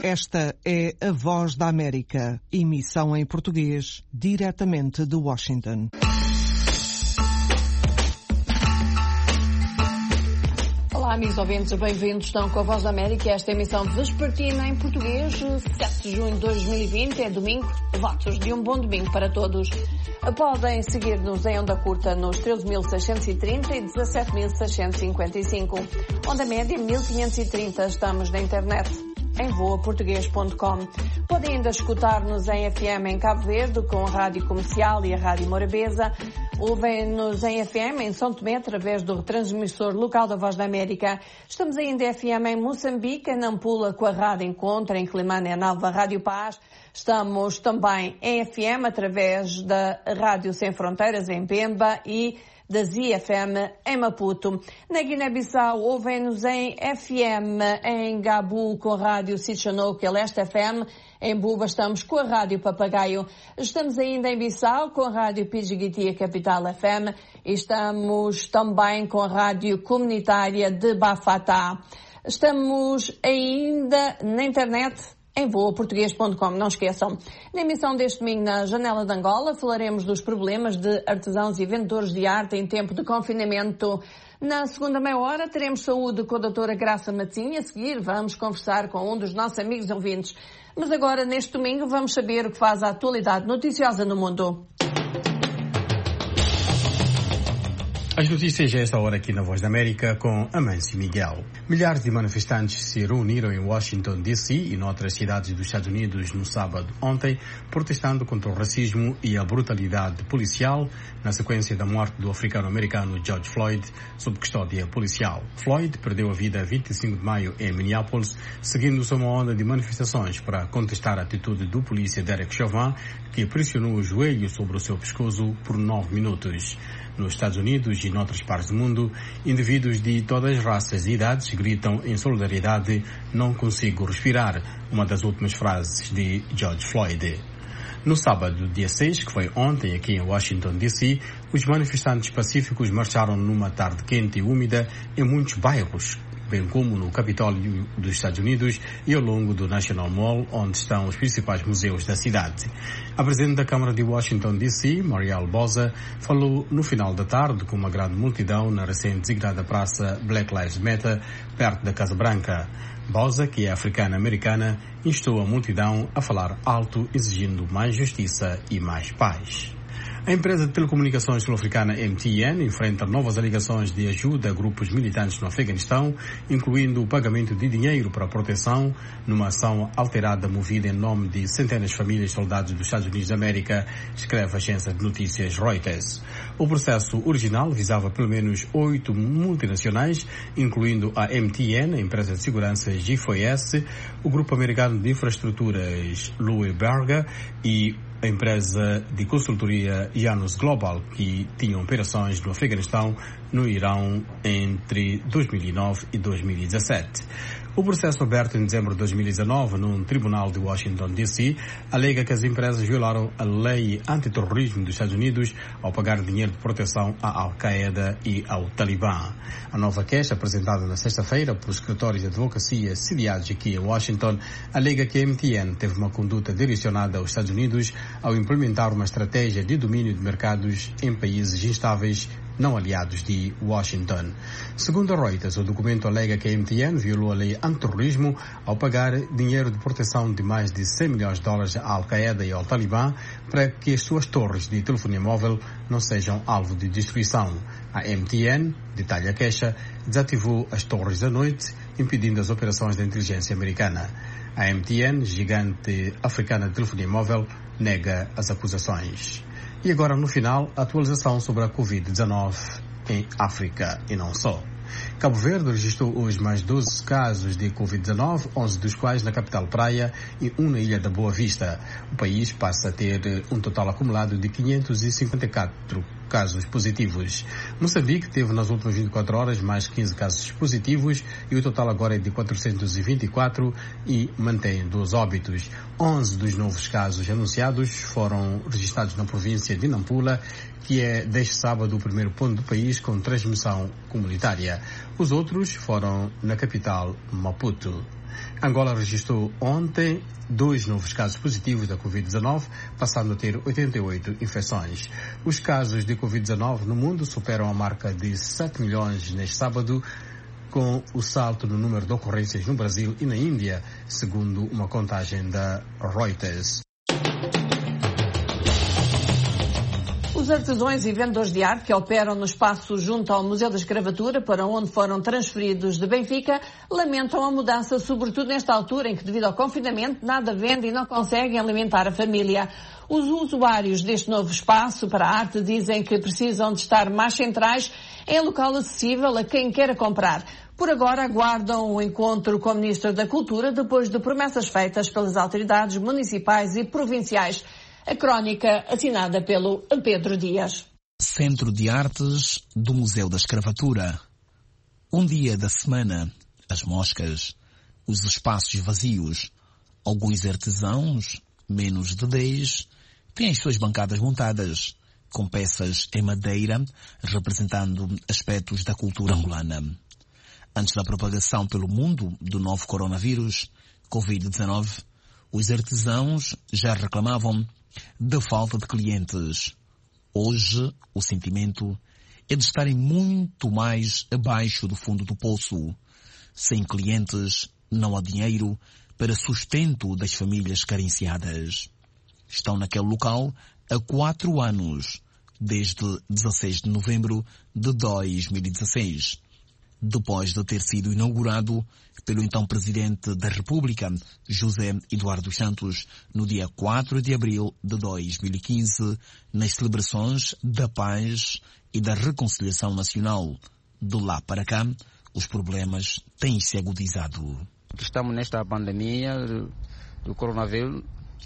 Esta é a Voz da América, emissão em português, diretamente de Washington. Olá, amigos ouvintes, bem-vindos. Estão com a Voz da América, esta emissão vespertina em português, 7 de junho de 2020, é domingo. Votos de um bom domingo para todos. Podem seguir-nos em onda curta nos 13.630 e 17.655. Onda média 1.530, estamos na internet em voaportuguês.com. Podem ainda escutar-nos em FM em Cabo Verde com a Rádio Comercial e a Rádio Morabeza. Ouvem-nos em FM em São Tomé através do retransmissor local da Voz da América. Estamos ainda em FM em Moçambique, em Nampula com a Rádio Encontro, em Climane, em Nova Rádio Paz. Estamos também em FM através da Rádio Sem Fronteiras em Pemba e da ZFM em Maputo. Na Guiné-Bissau ouvem-nos em FM em Gabu com a Rádio Sitchanouk e a Leste FM. Em Buba estamos com a Rádio Papagaio. Estamos ainda em Bissau com a Rádio Pidgiti, a Capital FM. E estamos também com a Rádio Comunitária de Bafatá. Estamos ainda na internet em voaportuguês.com, não esqueçam. Na emissão deste domingo na Janela de Angola falaremos dos problemas de artesãos e vendedores de arte em tempo de confinamento. Na segunda meia hora teremos saúde com a doutora Graça Matinha. A seguir vamos conversar com um dos nossos amigos ouvintes. Mas agora, neste domingo, vamos saber o que faz a atualidade noticiosa no mundo. As notícias a esta hora aqui na Voz da América com Amâncio Miguel. Milhares de manifestantes se reuniram em Washington, D.C. e noutras cidades dos Estados Unidos no sábado ontem, protestando contra o racismo e a brutalidade policial na sequência da morte do africano-americano George Floyd sob custódia policial. Floyd perdeu a vida a 25 de maio em Minneapolis, seguindo-se uma onda de manifestações para contestar a atitude do polícia Derek Chauvin, que pressionou o joelho sobre o seu pescoço por 9 minutos. Nos Estados Unidos e noutras partes do mundo, indivíduos de todas as raças e idades gritam em solidariedade "Não consigo respirar", uma das últimas frases de George Floyd. No sábado, dia 6, que foi ontem aqui em Washington, D.C., os manifestantes pacíficos marcharam numa tarde quente e úmida em muitos bairros, bem como no Capitólio dos Estados Unidos e ao longo do National Mall, onde estão os principais museus da cidade. A presidente da Câmara de Washington, D.C., Marielle Boza, falou no final da tarde com uma grande multidão na recém-designada praça Black Lives Matter, perto da Casa Branca. Boza, que é africana-americana, instou a multidão a falar alto, exigindo mais justiça e mais paz. A empresa de telecomunicações sul-africana MTN enfrenta novas alegações de ajuda a grupos militantes no Afeganistão, incluindo o pagamento de dinheiro para a proteção, numa ação alterada movida em nome de centenas de famílias de soldados dos Estados Unidos da América, escreve a agência de notícias Reuters. O processo original visava pelo menos 8 multinacionais, incluindo a MTN, a empresa de segurança G4S, o grupo americano de infraestruturas Louis Berger e a empresa de consultoria Janus Global, que tinha operações no Afeganistão, no Irão, entre 2009 e 2017. O processo aberto em dezembro de 2019 num tribunal de Washington, D.C., alega que as empresas violaram a lei antiterrorismo dos Estados Unidos ao pagar dinheiro de proteção à Al-Qaeda e ao Talibã. A nova queixa, apresentada na sexta-feira pelos escritórios de advocacia sediados aqui em Washington, alega que a MTN teve uma conduta direcionada aos Estados Unidos ao implementar uma estratégia de domínio de mercados em países instáveis não aliados de Washington. Segundo a Reuters, o documento alega que a MTN violou a lei antiterrorismo ao pagar dinheiro de proteção de mais de 100 milhões de dólares à Al-Qaeda e ao Talibã para que as suas torres de telefonia móvel não sejam alvo de destruição. A MTN, detalha a queixa, desativou as torres à noite, impedindo as operações da inteligência americana. A MTN, gigante africana de telefonia móvel, nega as acusações. E agora, no final, a atualização sobre a Covid-19 em África e não só. Cabo Verde registrou hoje mais 12 casos de Covid-19, 11 dos quais na capital Praia e um na Ilha da Boa Vista. O país passa a ter um total acumulado de 554 casos positivos. Moçambique teve nas últimas 24 horas mais 15 casos positivos e o total agora é de 424 e mantém 12 óbitos. 11 dos novos casos anunciados foram registrados na província de Nampula, que é deste sábado o primeiro ponto do país com transmissão comunitária. Os outros foram na capital Maputo. Angola registrou ontem 2 novos casos positivos da Covid-19, passando a ter 88 infecções. Os casos de Covid-19 no mundo superam a marca de 7 milhões neste sábado, com o salto no número de ocorrências no Brasil e na Índia, segundo uma contagem da Reuters. Os artesãos e vendedores de arte que operam no espaço junto ao Museu da Escravatura, para onde foram transferidos de Benfica, lamentam a mudança, sobretudo nesta altura em que, devido ao confinamento, nada vendem e não conseguem alimentar a família. Os usuários deste novo espaço para a arte dizem que precisam de estar mais centrais em local acessível a quem queira comprar. Por agora aguardam o encontro com o Ministro da Cultura depois de promessas feitas pelas autoridades municipais e provinciais. A crónica assinada pelo Pedro Dias. Centro de Artes do Museu da Escravatura. Um dia da semana, as moscas, os espaços vazios, alguns artesãos, menos de 10, têm as suas bancadas montadas, com peças em madeira, representando aspectos da cultura angolana. Antes da propagação pelo mundo do novo coronavírus, Covid-19, os artesãos já reclamavam da falta de clientes. Hoje, o sentimento é de estarem muito mais abaixo do fundo do poço. Sem clientes, não há dinheiro para sustento das famílias carenciadas. Estão naquele local há 4 anos, desde 16 de novembro de 2016. Depois de ter sido inaugurado pelo então Presidente da República, José Eduardo Santos, no dia 4 de abril de 2015, nas celebrações da paz e da reconciliação nacional. De lá para cá, os problemas têm se agudizado. Estamos nesta pandemia do coronavírus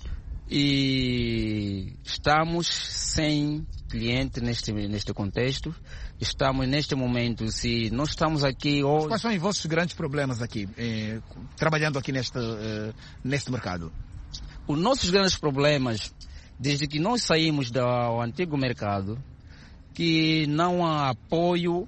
e estamos sem cliente neste contexto. Estamos neste momento, se nós estamos aqui hoje... Quais são os vossos grandes problemas aqui, trabalhando aqui neste mercado? Os nossos grandes problemas, desde que nós saímos do antigo mercado, que não há apoio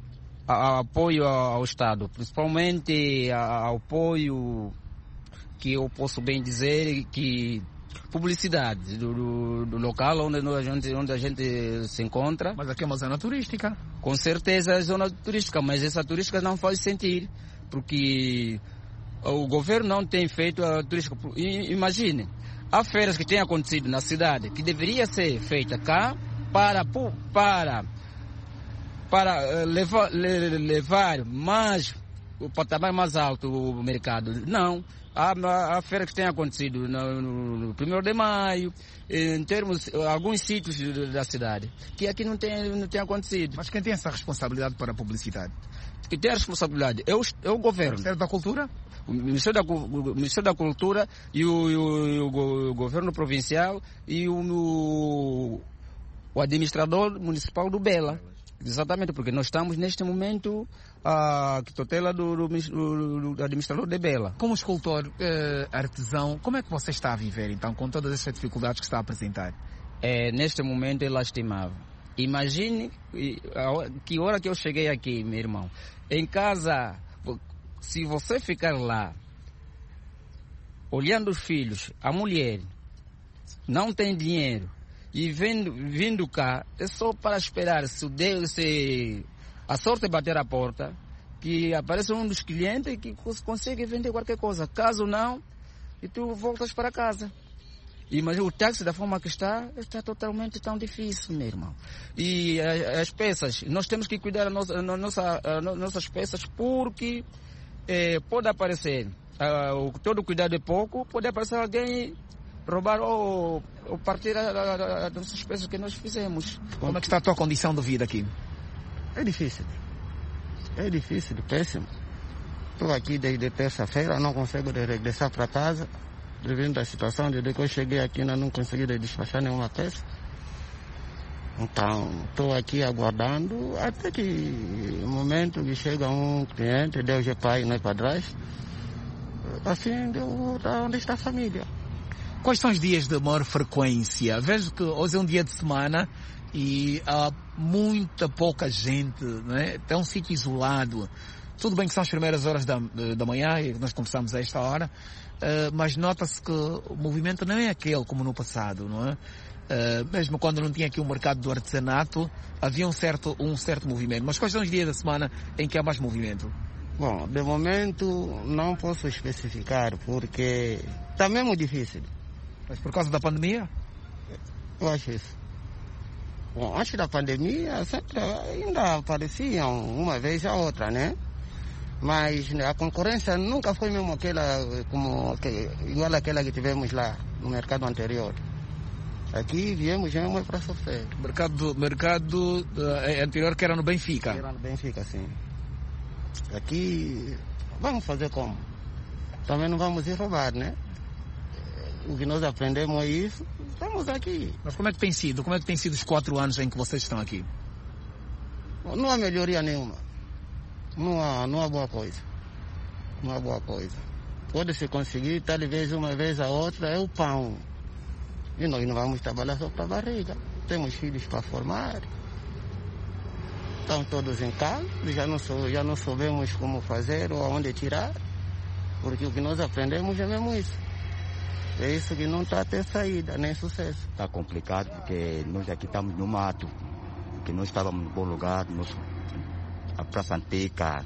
ao Estado, principalmente ao apoio que eu posso bem dizer que publicidade do local onde a gente se encontra. Mas aqui é uma zona turística. Com certeza é zona turística, mas essa turística não faz sentir, porque o governo não tem feito a turística. Imagine, há feiras que têm acontecido na cidade, que deveria ser feita cá para levar mais o patamar mais alto o mercado. Não. Há feiras que têm acontecido no 1º de maio, em termos alguns sítios da cidade, que aqui não tem acontecido. Mas quem tem essa responsabilidade para a publicidade? Quem tem a responsabilidade é o governo. O Ministério da Cultura? O Ministério da Cultura e o governo provincial e o administrador municipal do Bela. Exatamente, porque nós estamos neste momento a tutela do administrador de Bela. Como escultor artesão, como é que você está a viver então, com todas essas dificuldades que está a apresentar? Neste momento é lastimável. Imagine que hora que eu cheguei aqui, meu irmão. Em casa, se você ficar lá, olhando os filhos, a mulher, não tem dinheiro, e vindo cá, é só para esperar se a sorte bater a porta, que apareça um dos clientes que consiga vender qualquer coisa. Caso não, e tu voltas para casa. Mas o táxi, da forma que está totalmente tão difícil, meu irmão. E as peças, nós temos que cuidar das nossas peças, porque pode aparecer, todo cuidado é pouco, pode aparecer alguém roubar ou partir das nossas peças que nós fizemos. Como é que está a tua condição de vida aqui? É difícil, péssimo. Estou aqui desde terça-feira, não consigo regressar para casa, devido à situação, desde que eu cheguei aqui ainda não consegui despachar nenhuma peça. Então, estou aqui aguardando até que no momento que chega um cliente, Deus é pai, não é padrasto, assim eu vou onde está a família. Quais são os dias de maior frequência? Vejo que hoje é um dia de semana e há pouca gente, não é? É um sítio isolado. Tudo bem que são as primeiras horas da manhã e nós conversamos a esta hora, mas nota-se que o movimento não é aquele como no passado, não é? Mesmo quando não tinha aqui o mercado do artesanato, havia um certo movimento. Mas quais são os dias da semana em que há mais movimento? Bom, de momento não posso especificar porque está mesmo difícil. Mas por causa da pandemia? Eu acho isso. Bom, antes da pandemia sempre ainda apareciam uma vez a outra, né? Mas a concorrência nunca foi mesmo igual àquela que tivemos lá no mercado anterior. Aqui viemos mesmo para sofrer. Mercado anterior que era no Benfica? Era no Benfica, sim. Aqui vamos fazer como? Também não vamos ir roubar, né? O que nós aprendemos é isso, estamos aqui. Mas como é que tem sido? Como é que tem sido os 4 anos em que vocês estão aqui? Não há melhoria nenhuma. Não há boa coisa. Não há boa coisa. Pode-se conseguir, talvez uma vez a outra, é o pão. E nós não vamos trabalhar só para a barriga. Temos filhos para formar. Estão todos em casa, já não soubemos como fazer ou aonde tirar. Porque o que nós aprendemos é mesmo isso. É isso que não está a ter saída, nem sucesso. Está complicado porque nós aqui estamos no mato. Que nós estávamos no bom lugar, a Praça Antiga,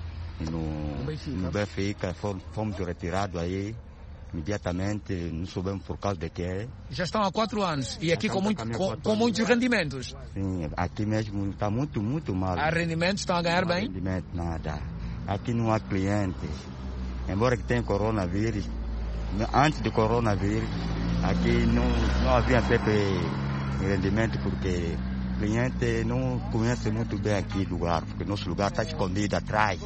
no Benfica, fomos retirados aí. Imediatamente, não soubemos por causa de quê. Já estão há 4 anos e aqui com muitos rendimentos. Sim, aqui mesmo está muito, muito mal. Há rendimentos, estão a ganhar bem? Não há rendimento, nada. Aqui não há clientes. Embora que tenha coronavírus, antes do coronavírus, aqui não havia sempre rendimento porque o cliente não conhece muito bem aqui o lugar, porque nosso lugar está escondido atrás.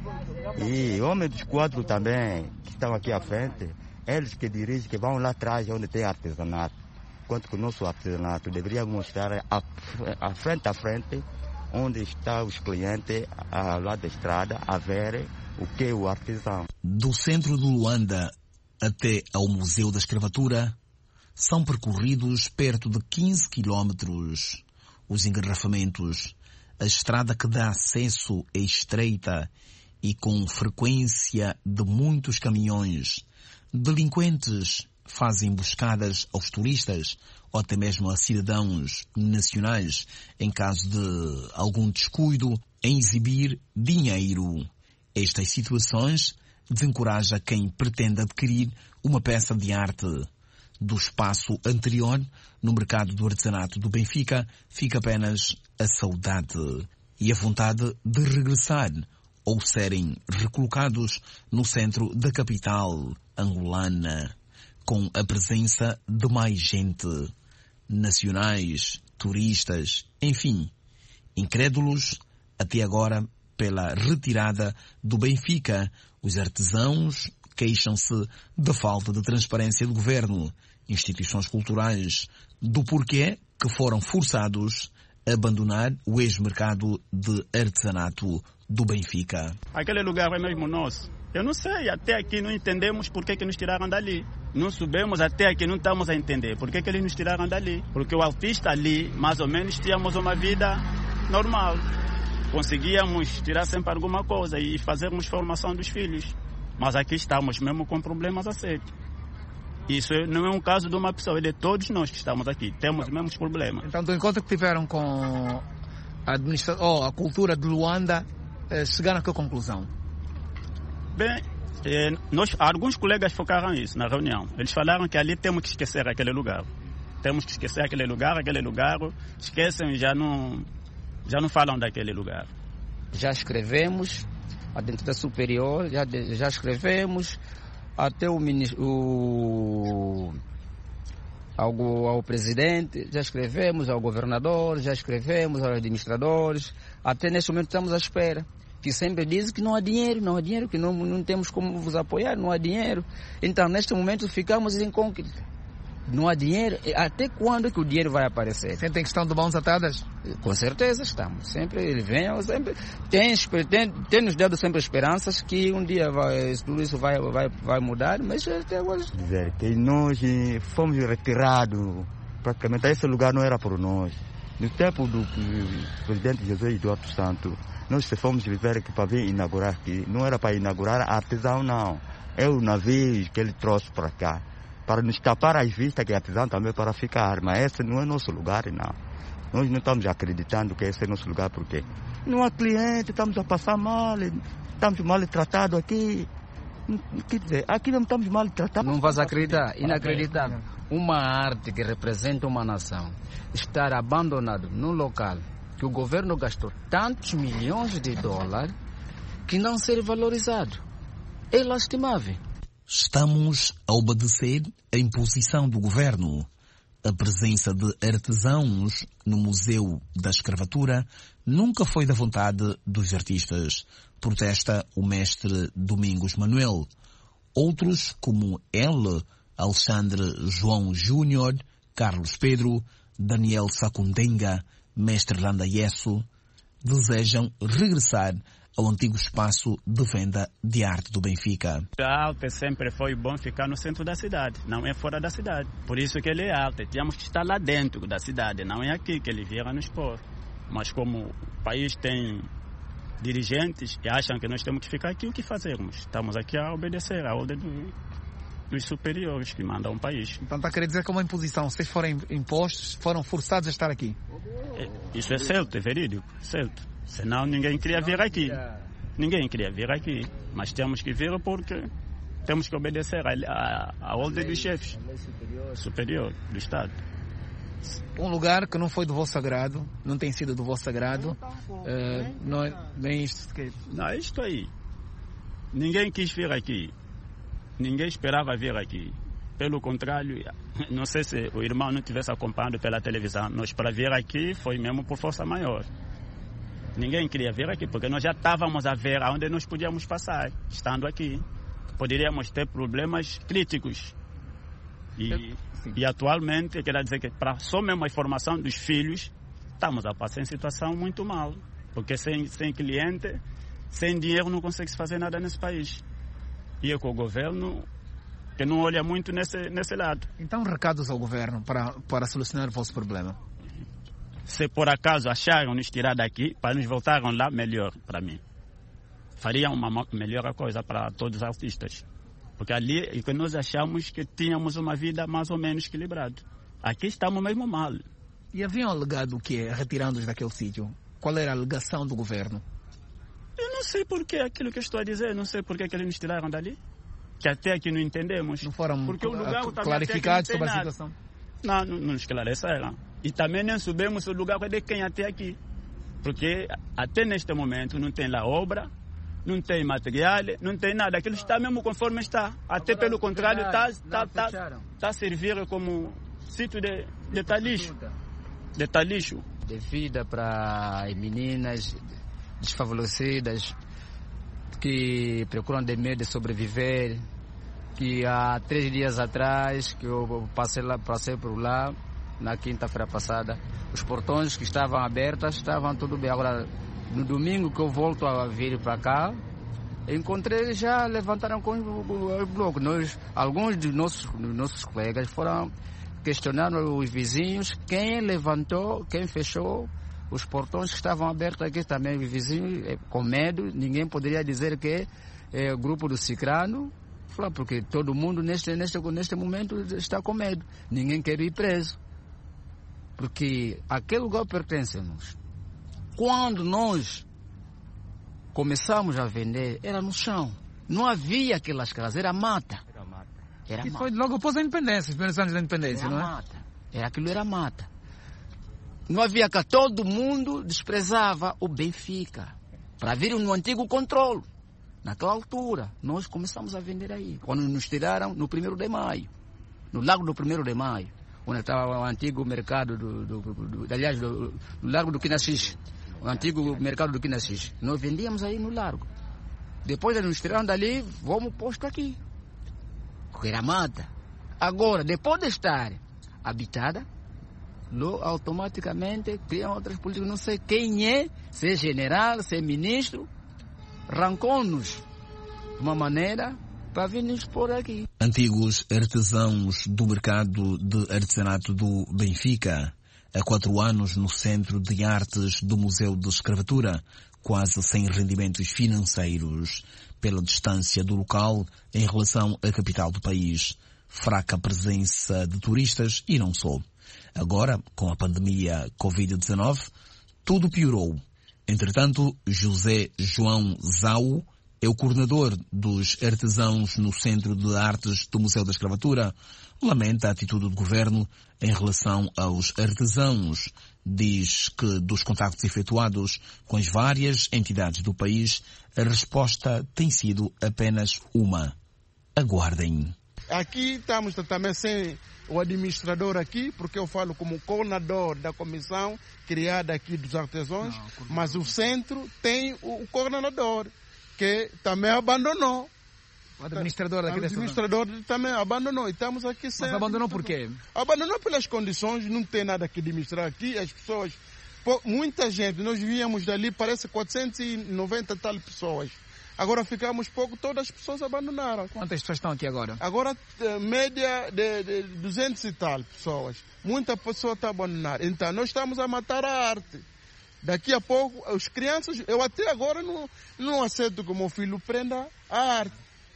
E homens dos quadros também, que estão aqui à frente, eles que dirigem, que vão lá atrás onde tem artesanato. Enquanto que o nosso artesanato deveria mostrar a frente, onde estão os clientes, lá da estrada, a ver o que é o artesão. Do centro de Luanda até ao Museu da Escravatura, são percorridos perto de 15 quilómetros. Os engarrafamentos, a estrada que dá acesso é estreita e com frequência de muitos caminhões. Delinquentes fazem emboscadas aos turistas ou até mesmo a cidadãos nacionais em caso de algum descuido em exibir dinheiro. Estas situações desencorajam quem pretende adquirir uma peça de arte. Do espaço anterior, no mercado do artesanato do Benfica, fica apenas a saudade e a vontade de regressar ou serem recolocados no centro da capital angolana, com a presença de mais gente, nacionais, turistas, enfim, incrédulos até agora pela retirada do Benfica. Os artesãos queixam-se da falta de transparência do governo, instituições culturais, do porquê que foram forçados a abandonar o ex-mercado de artesanato do Benfica. Aquele lugar é mesmo nosso. Eu não sei, até aqui não entendemos por que nos tiraram dali. Não soubemos até aqui, não estamos a entender por que eles nos tiraram dali. Porque o artista ali, mais ou menos, tínhamos uma vida normal. Conseguíamos tirar sempre alguma coisa e fazermos formação dos filhos. Mas aqui estamos mesmo com problemas a sério. Isso não é um caso de uma pessoa, é de todos nós que estamos aqui. Temos os mesmos problemas. Então, do encontro que tiveram com a cultura de Luanda, chegaram a que conclusão? Bem, alguns colegas focaram isso na reunião. Eles falaram que ali temos que esquecer aquele lugar. Temos que esquecer aquele lugar, esquecem e já não falam daquele lugar. Já escrevemos, a Identidade Superior, já escrevemos, até ao presidente, já escrevemos ao governador, já escrevemos aos administradores, até neste momento estamos à espera. Que sempre dizem que não há dinheiro, que não temos como vos apoiar, não há dinheiro. Então, neste momento, ficamos incógnitos. Não há dinheiro. Até quando que o dinheiro vai aparecer? Sentem que estão de mãos atadas? Com certeza estamos. Sempre ele vem, sempre tem nos dado sempre esperanças que um dia tudo isso vai mudar, mas até hoje... Dizer que nós fomos retirados, praticamente esse lugar não era para nós. No tempo do presidente José Eduardo Santos, nós se fomos viver aqui para vir inaugurar aqui, não era para inaugurar artesão, não. É o navio que ele trouxe para cá, para nos tapar as vistas que é artesão também para ficar. Mas esse não é nosso lugar, não. Nós não estamos acreditando que esse é nosso lugar, porque não há cliente, estamos a passar mal, estamos maltratados aqui. Quer dizer, aqui não estamos maltratados. Não vas acreditar, inacreditável. Uma arte que representa uma nação estar abandonado num local que o governo gastou tantos milhões de dólares que não ser valorizado. É lastimável. Estamos a obedecer a imposição do governo. A presença de artesãos no Museu da Escravatura nunca foi da vontade dos artistas, protesta o mestre Domingos Manuel. Outros, como ele, Alexandre João Júnior, Carlos Pedro, Daniel Sacundenga, mestre Landa Yesso, desejam regressar ao antigo espaço de venda de arte do Benfica. A arte sempre foi bom ficar no centro da cidade, não é fora da cidade. Por isso que ele é arte. Tínhamos que estar lá dentro da cidade, não é aqui que ele viera nos expor. Mas como o país tem dirigentes que acham que nós temos que ficar aqui, o que fazemos? Estamos aqui a obedecer a ordem dos superiores que mandam o país. Então está a querer dizer que é uma imposição. Vocês foram impostos, foram forçados a estar aqui. Isso é certo, é verídico, certo. Senão ninguém queria vir aqui. Ninguém queria vir aqui. Mas temos que vir porque temos que obedecer a ordem dos chefes superior do Estado. Um lugar que não foi do vosso agrado, não tem sido do vosso agrado, não é isto que... Não, é isto aí. Ninguém quis vir aqui. Ninguém esperava vir aqui. Pelo contrário, não sei se o irmão não tivesse acompanhado pela televisão, nós para vir aqui foi mesmo por força maior. Ninguém queria vir aqui, porque nós já estávamos a ver aonde nós podíamos passar, estando aqui. Poderíamos ter problemas críticos. E atualmente, quero dizer que para só mesmo a formação dos filhos, estamos a passar em situação muito mal. Porque sem cliente, sem dinheiro não consegue se fazer nada nesse país. E é com o governo que não olha muito nesse lado. Então, recados ao governo para solucionar o vosso problema. Se por acaso acharam nos tirar daqui, para nos voltarem lá, melhor para mim. Faria uma melhor coisa para todos os artistas. Porque ali é que nós achamos que tínhamos uma vida mais ou menos equilibrada. Aqui estamos mesmo mal. E haviam alegado o quê, retirando-os daquele sítio? Qual era a alegação do governo? Eu não sei porque aquilo que eu estou a dizer, não sei porque que eles nos tiraram dali. Que até aqui não entendemos. Não foram porque o lugar clarificados sobre a situação? Não nos esclareceram. E também nem sabemos o lugar de quem até aqui. Porque até neste momento não tem lá obra, não tem material, não tem nada. Aquilo está mesmo conforme está. Até pelo contrário, está a servir como sítio de talixo. De talixo. Devida para as meninas desfavorecidas que procuram de meio de sobreviver, que há 3 dias atrás que eu passei por lá, na quinta-feira passada, os portões que estavam abertos estavam tudo bem. Agora, no domingo que eu volto a vir para cá, encontrei já levantaram com o bloco. Alguns dos nossos colegas foram questionar os vizinhos quem levantou, quem fechou os portões que estavam abertos aqui também. Os vizinhos com medo, ninguém poderia dizer que é o grupo do Cicrano, porque todo mundo neste momento está com medo. Ninguém quer ir preso. Porque aquele lugar pertence-nos. Quando nós começamos a vender, era no chão. Não havia aquelas casas, era mata. Era e mata. foi logo após a independência, os primeiros anos da independência, era não é? Mata. Aquilo era mata. Não havia que todo mundo desprezava o Benfica. Para vir no antigo controle. Naquela altura, nós começamos a vender aí. Quando nos tiraram no 1º de maio. No Largo do 1º de maio. Onde estava o antigo mercado do Largo do Quinaxis. O antigo mercado do Quinaxis. Nós vendíamos aí no Largo. Depois eles nos tiraram dali, vamos posto aqui. Porque era mata. Agora, depois de estar habitada, automaticamente criam outras políticas. Não sei quem é, se é general, se é ministro, arrancou-nos de uma maneira para vir-nos por aqui. Antigos artesãos do mercado de artesanato do Benfica há 4 anos no Centro de Artes do Museu de Escravatura, quase sem rendimentos financeiros, pela distância do local em relação à capital do país, fraca presença de turistas e não só. Agora, com a pandemia Covid-19, tudo piorou. Entretanto, José João Zau é o coordenador dos artesãos no Centro de Artes do Museu da Escravatura. Lamenta a atitude do governo em relação aos artesãos. Diz que dos contactos efetuados com as várias entidades do país, a resposta tem sido apenas uma: aguardem. Aqui estamos também sem o administrador aqui, porque eu falo como coordenador da comissão criada aqui dos artesãos, mas o centro tem o coordenador, que também abandonou. O administrador daqui dessa zona. O administrador também abandonou. E estamos aqui sem. Mas abandonou por quê? Abandonou pelas condições, não tem nada que administrar aqui. As pessoas, muita gente, nós víamos dali, parece 490 tal pessoas. Agora ficamos pouco, todas as pessoas abandonaram. Quantas pessoas estão aqui agora? Agora, média de 200 e tal pessoas. Muita pessoa está abandonada. Então, nós estamos a matar a arte. Daqui a pouco, as crianças, eu até agora não aceito que o meu filho prenda a arte.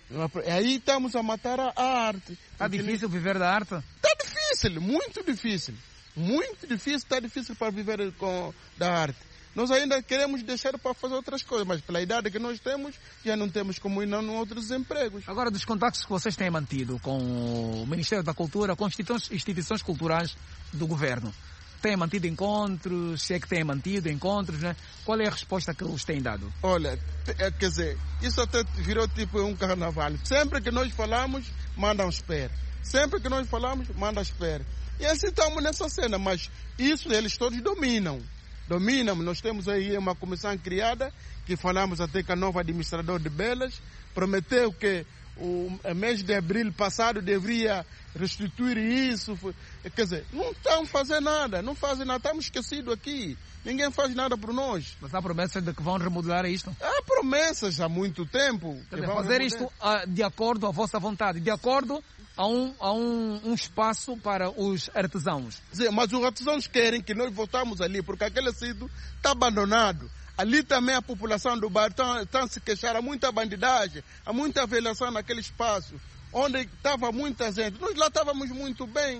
Aí estamos a matar a arte. Está difícil viver da arte? Está difícil, muito difícil. Muito difícil, está difícil para viver da arte. Nós ainda queremos deixar para fazer outras coisas, mas pela idade que nós temos, já não temos como ir em outros empregos. Agora, dos contactos que vocês têm mantido com o Ministério da Cultura, com instituições culturais do governo, têm mantido encontros? Se é que têm mantido encontros, né? Qual é a resposta que eles têm dado? Olha, quer dizer, isso até virou tipo um carnaval. Sempre que nós falamos, mandam espera. Sempre que nós falamos, mandam espera. E assim estamos nessa cena, mas isso eles todos dominam. Nós temos aí uma comissão criada, que falamos até com a nova administradora de Belas, prometeu que o mês de abril passado deveria restituir isso. Quer dizer, não estão fazendo nada, não fazem nada, estamos esquecidos aqui. Ninguém faz nada por nós. Mas há promessas de que vão remodelar isto? Há promessas há muito tempo. Quer dizer, fazer isto de acordo à vossa vontade, de acordo a um espaço para os artesãos. Mas os artesãos querem que nós voltamos ali, porque aquele sítio está abandonado. Ali também a população do bairro está a se queixar, há muita bandidagem, há muita violação naquele espaço, onde estava muita gente. Nós lá estávamos muito bem,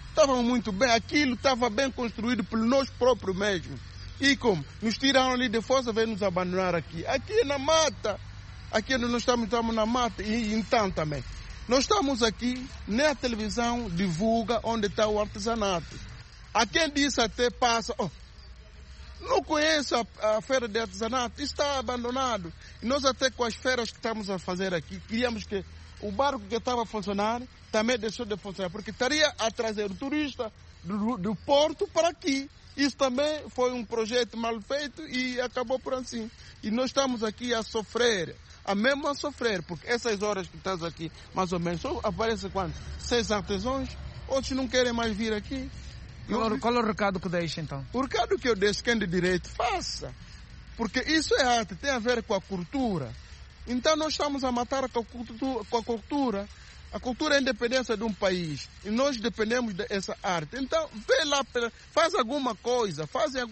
aquilo estava bem construído por nós próprios mesmo. E como? Nos tiraram ali de força, vêm nos abandonar aqui. Aqui é na mata, aqui nós estamos na mata, e então também. Nós estamos aqui, nem a televisão divulga onde está o artesanato. A quem disse até passa, não conheço a feira de artesanato, está abandonado. E nós até com as feiras que estamos a fazer aqui, queríamos que o barco que estava a funcionar também deixou de funcionar, porque estaria a trazer o turista do porto para aqui. Isso também foi um projeto mal feito e acabou por assim. E nós estamos aqui a sofrer. Mesmo a sofrer, porque essas horas que estás aqui, mais ou menos, só aparece quando? 6 artesãos, outros não querem mais vir aqui. Qual é o recado que deixa, então? O recado que eu deixo, quem de direito, faça. Porque isso é arte, tem a ver com a cultura. Então nós estamos a matar com a cultura. A cultura é a independência de um país. E nós dependemos dessa arte. Então, vê lá, fazem alguma coisa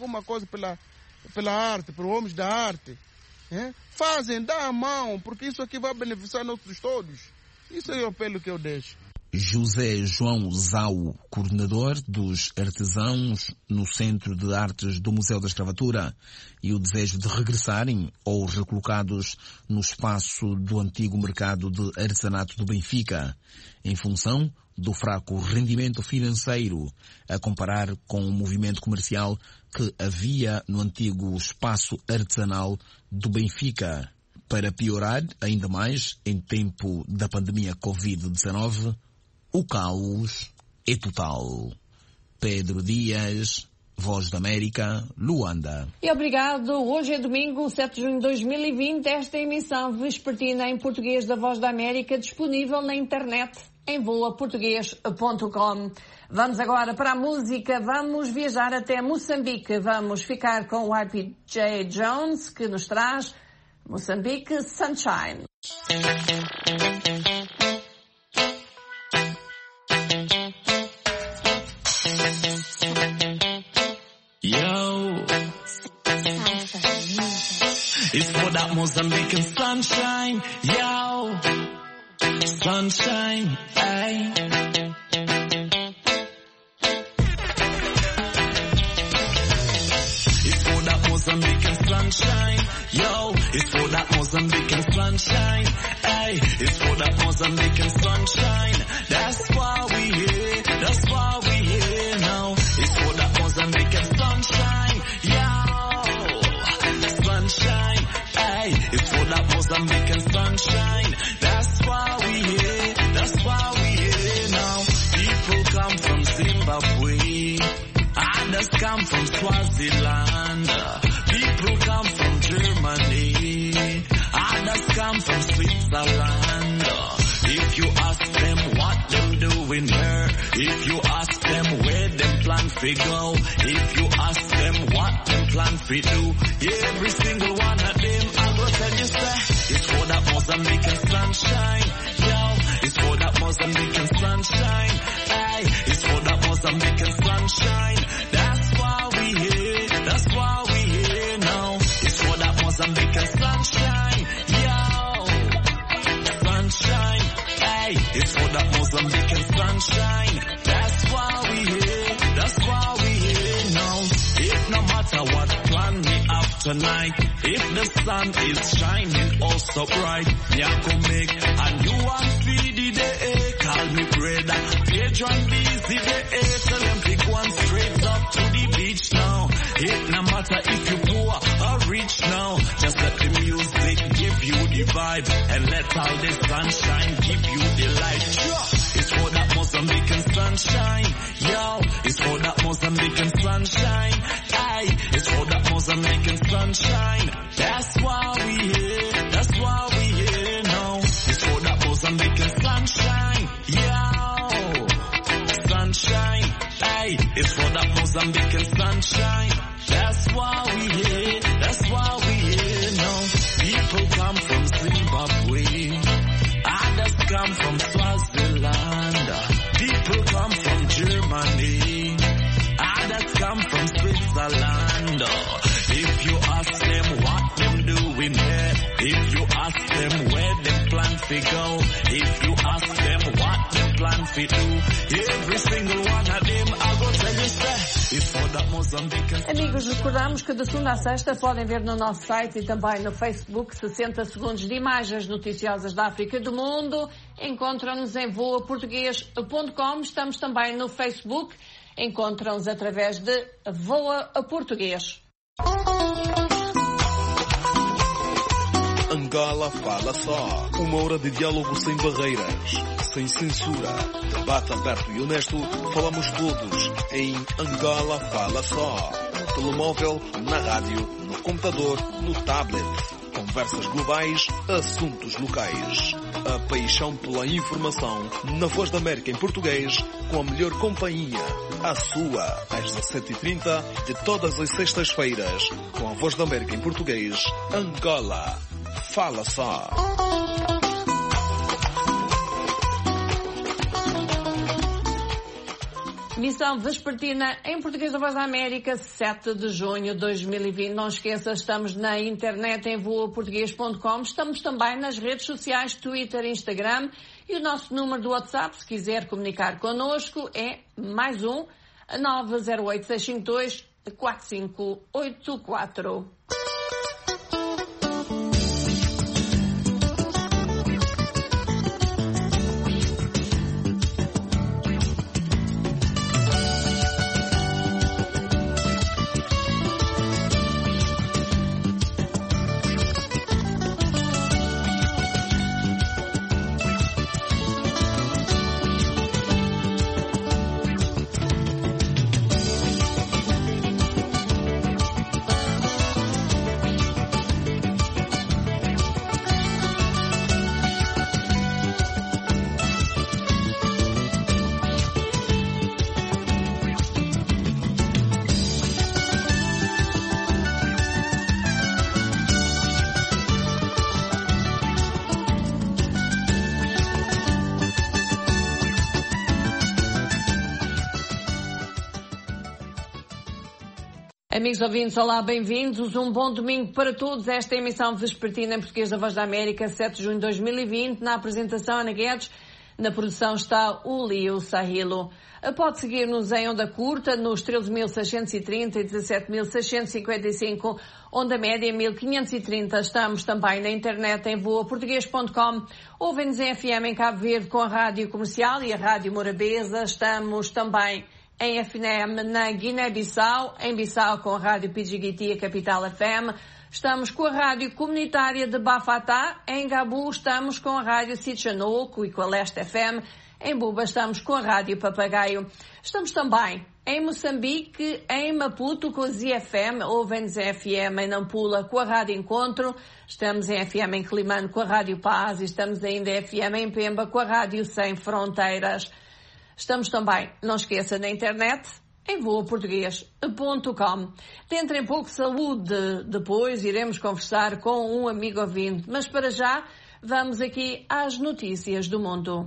pela arte, para os homens da arte. Fazem, dá a mão, porque isso aqui vai beneficiar nós todos. Isso é o apelo que eu deixo. José João Zau, coordenador dos artesãos no Centro de Artes do Museu da Escravatura, e o desejo de regressarem ou recolocados no espaço do antigo mercado de artesanato do Benfica, em função do fraco rendimento financeiro, a comparar com o movimento comercial que havia no antigo espaço artesanal do Benfica. Para piorar ainda mais, em tempo da pandemia Covid-19, o caos é total. Pedro Dias, Voz da América, Luanda. E obrigado. Hoje é domingo, 7 de junho de 2020. Esta emissão vespertina em português da Voz da América disponível na internet em voaportugues.com. Vamos agora para a música. Vamos viajar até Moçambique. Vamos ficar com o RPJ Jones, que nos traz Moçambique Sunshine. that Mozambican sunshine, yo. Sunshine, ay. It's for that Mozambican sunshine, yo. It's for that Mozambican sunshine, ay. It's for that Mozambican sunshine. That's why we here. That's why we here now. It's for that Mozambican sunshine, yo. Sunshine, ay. It's for that Mozambican sunshine. That's why we here. That's why we here now. People come from Zimbabwe. Others come from Swaziland. People come from Germany. Others come from Switzerland. If you ask them what them doing here, if you ask them where them plan to go, if you ask them what them plan to do, every single one of them I go tell you say, it's for that Mozambican sunshine, yo. It's for that Mozambican sunshine, hey. It's for that Mozambican sunshine. That's why we here. That's why we here now. It's for that Mozambican sunshine, yo. Sunshine, hey. It's for that Mozambican sunshine. That's why we here. That's why we here now. It no matter what plan we have tonight, if the sun is shining oh so bright, yeah, go make and you want feed the day. Call me brother, Pedro and busy day. Tell them pick one straight up to the beach now. It no matter if you poor or rich now, just let the music give you the vibe and let all the sunshine give you the light. It's for that Mozambican sunshine, yo. It's for that Mozambican sunshine, aye. It's for that Mozambican sunshine. That's why we here. That's why we here now. It's for that Mozambican sunshine, yo. Sunshine, aye. It's for that Mozambican sunshine. That's why we here. That's why we here now. People come from Zimbabwe. Others come from Swaziland. People come from Germany. Others come from Switzerland. If you ask them what them doing here, if you ask them where them plan to go, if you ask them what them plan to do, every single one of them I go tell you say, it's for that Mozambican. Amigos, recordamos que de segunda a sexta podem ver no nosso site e também no Facebook 60 segundos de imagens noticiosas da África e do mundo. Encontram-nos em voaportugues.com. Estamos também no Facebook. Encontram-nos através de Voa a Português. Angola Fala Só. Uma hora de diálogo sem barreiras, sem censura. Debate aberto e honesto. Falamos todos em Angola Fala Só. No telemóvel, na rádio, no computador, no tablet. Conversas globais, assuntos locais. A paixão pela informação na Voz da América em português, com a melhor companhia. A sua, às 17h30 de todas as sextas-feiras, com a Voz da América em português. Angola Fala Só. Missão vespertina em português da Voz da América, 7 de junho de 2020. Não esqueça, estamos na internet em voaportugues.com. Estamos também nas redes sociais, Twitter e Instagram. E o nosso número do WhatsApp, se quiser comunicar connosco, é +1 908 652 4584. Amigos ouvintes, olá, bem-vindos. Um bom domingo para todos. Esta é a emissão vespertina em português da Voz da América, 7 de junho de 2020. Na apresentação, Ana Guedes. Na produção está o Lio Sahilo. Pode seguir-nos em onda curta nos 13.630 e 17.655, onda média 1.530. Estamos também na internet em voaportuguês.com. Ouvem-nos em FM em Cabo Verde com a Rádio Comercial e a Rádio Morabeza. Estamos também em FM na Guiné-Bissau, em Bissau com a Rádio Pidjigiti, a Capital FM. Estamos com a Rádio Comunitária de Bafatá. Em Gabu estamos com a Rádio Sitchanoco e com a Leste FM. Em Buba estamos com a Rádio Papagaio. Estamos também em Moçambique, em Maputo com a ZFM. Ouvem-nos em FM em Nampula com a Rádio Encontro. Estamos em FM em Climane com a Rádio Paz. E estamos ainda em FM em Pemba com a Rádio Sem Fronteiras. Estamos também, não esqueça, na internet, em voaportuguês.com. Dentro em pouco saúde, depois iremos conversar com um amigo ouvinte. Mas para já, vamos aqui às notícias do mundo.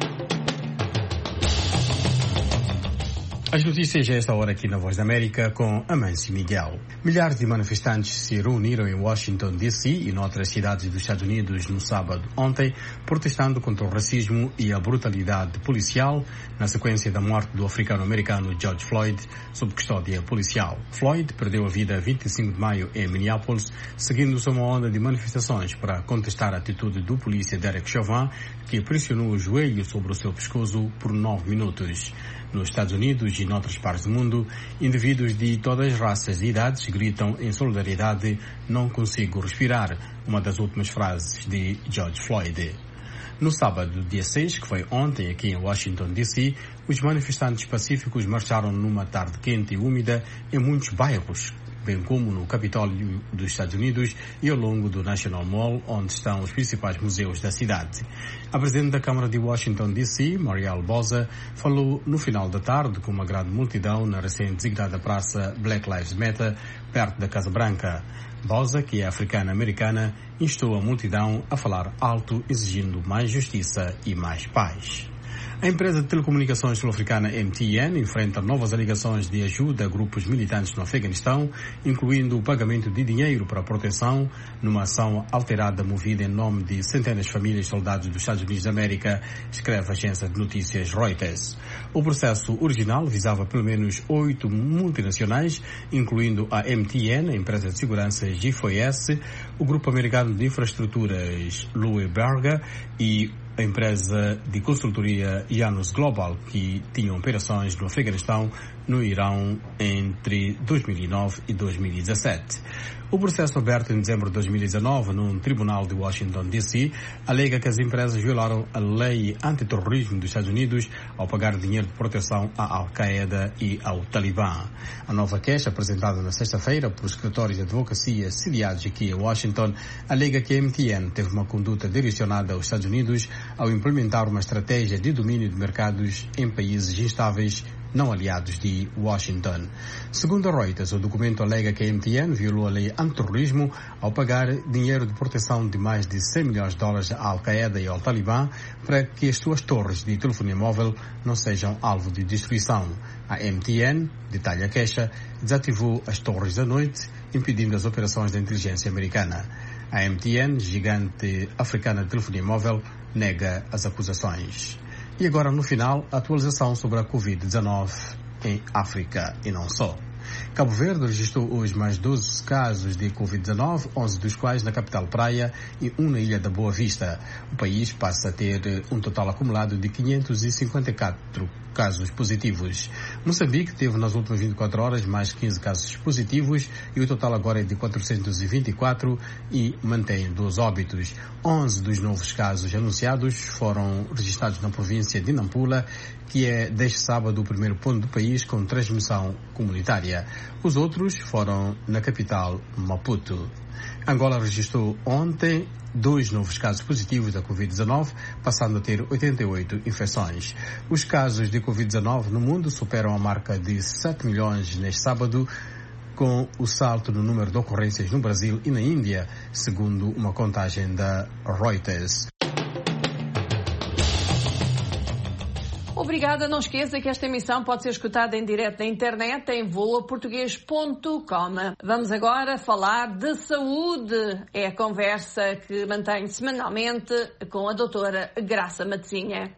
As notícias a esta hora aqui na Voz da América com Amâncio Miguel. Milhares de manifestantes se reuniram em Washington, D.C. e noutras cidades dos Estados Unidos no sábado ontem, protestando contra o racismo e a brutalidade policial na sequência da morte do africano-americano George Floyd sob custódia policial. Floyd perdeu a vida 25 de maio em Minneapolis, seguindo-se uma onda de manifestações para contestar a atitude do polícia Derek Chauvin, que pressionou o joelho sobre o seu pescoço por 9 minutos. Nos Estados Unidos e noutras partes do mundo, indivíduos de todas as raças e idades gritam em solidariedade "Não consigo respirar", uma das últimas frases de George Floyd. No sábado, dia 6, que foi ontem aqui em Washington, D.C., os manifestantes pacíficos marcharam numa tarde quente e úmida em muitos bairros, bem como no Capitólio dos Estados Unidos e ao longo do National Mall, onde estão os principais museus da cidade. A presidente da Câmara de Washington, D.C., Muriel Bowser, falou no final da tarde com uma grande multidão na recém-designada praça Black Lives Matter, perto da Casa Branca. Bowser, que é africana-americana, instou a multidão a falar alto, exigindo mais justiça e mais paz. A empresa de telecomunicações sul-africana MTN enfrenta novas alegações de ajuda a grupos militantes no Afeganistão, incluindo o pagamento de dinheiro para a proteção, numa ação alterada movida em nome de centenas de famílias de soldados dos Estados Unidos da América, escreve a agência de notícias Reuters. O processo original visava pelo menos 8 multinacionais, incluindo a MTN, a empresa de segurança G4S, o grupo americano de infraestruturas Louis Berger e a empresa de consultoria Janus Global, que tinham operações no Afeganistão, no Irão, entre 2009 e 2017. O processo aberto em dezembro de 2019 num tribunal de Washington, D.C., alega que as empresas violaram a lei antiterrorismo dos Estados Unidos ao pagar dinheiro de proteção à Al-Qaeda e ao Talibã. A nova queixa, apresentada na sexta-feira por escritórios de advocacia sediados aqui em Washington, alega que a MTN teve uma conduta direcionada aos Estados Unidos ao implementar uma estratégia de domínio de mercados em países instáveis não aliados de Washington. Segundo a Reuters, o documento alega que a MTN violou a lei antiterrorismo ao pagar dinheiro de proteção de mais de $100 milhões à Al-Qaeda e ao Talibã para que as suas torres de telefonia móvel não sejam alvo de destruição. A MTN, detalha a queixa, desativou as torres da noite, impedindo as operações da inteligência americana. A MTN, gigante africana de telefonia móvel, nega as acusações. E agora, no final, a atualização sobre a Covid-19 em África e não só. Cabo Verde registrou hoje mais 12 casos de Covid-19, 11 dos quais na capital Praia e um na Ilha da Boa Vista. O país passa a ter um total acumulado de 554 casos positivos. Moçambique teve nas últimas 24 horas mais 15 casos positivos e o total agora é de 424 e mantém 12 óbitos. 11 dos novos casos anunciados foram registrados na província de Nampula, que é deste sábado o primeiro ponto do país com transmissão comunitária. Os outros foram na capital Maputo. Angola registrou ontem 2 novos casos positivos da Covid-19, passando a ter 88 infecções. Os casos de Covid-19 no mundo superam a marca de 7 milhões neste sábado, com o salto no número de ocorrências no Brasil e na Índia, segundo uma contagem da Reuters. Obrigada. Não esqueça que esta emissão pode ser escutada em direto na internet em voaportuguês.com. Vamos agora falar de saúde. É a conversa que mantenho semanalmente com a doutora Graça Matezinha.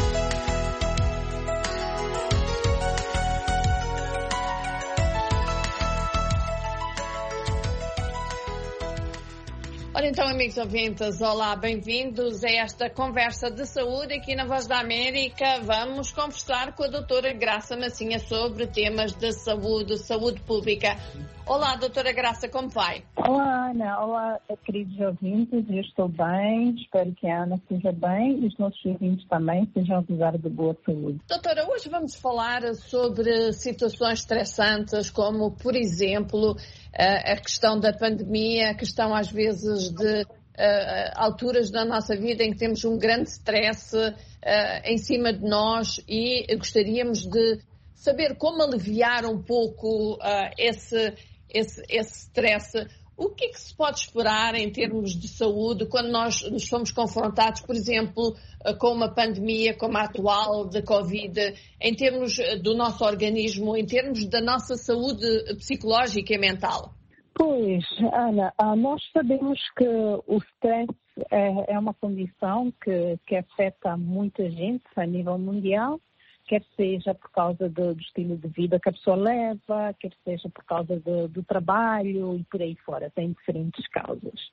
Ora então, amigos ouvintes, olá, bem-vindos a esta conversa de saúde aqui na Voz da América. Vamos conversar com a doutora Graça Matezinha sobre temas de saúde pública. Olá, doutora Graça, como vai? Olá, Ana. Olá, queridos ouvintes. Eu estou bem, espero que a Ana esteja bem e os nossos ouvintes também sejam apesar de boa saúde. Doutora, hoje vamos falar sobre situações estressantes, como, por exemplo, a questão da pandemia, a questão às vezes de alturas da nossa vida em que temos um grande stress em cima de nós e gostaríamos de saber como aliviar um pouco esse stress. O que é que se pode esperar em termos de saúde quando nós nos somos confrontados, por exemplo, com uma pandemia como a atual de Covid, em termos do nosso organismo, em termos da nossa saúde psicológica e mental? Pois, Ana, nós sabemos que o stress é uma condição que afeta muita gente a nível mundial, quer seja por causa do estilo de vida que a pessoa leva, quer seja por causa do trabalho e por aí fora, tem diferentes causas.